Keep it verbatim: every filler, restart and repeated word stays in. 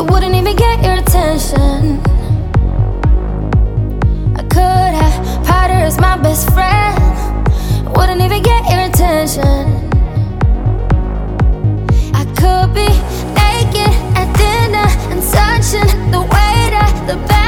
It wouldn't even get your attention. I could have Powder as my best friend. It wouldn't even get your attention. I could be naked at dinner and touching the way that the bed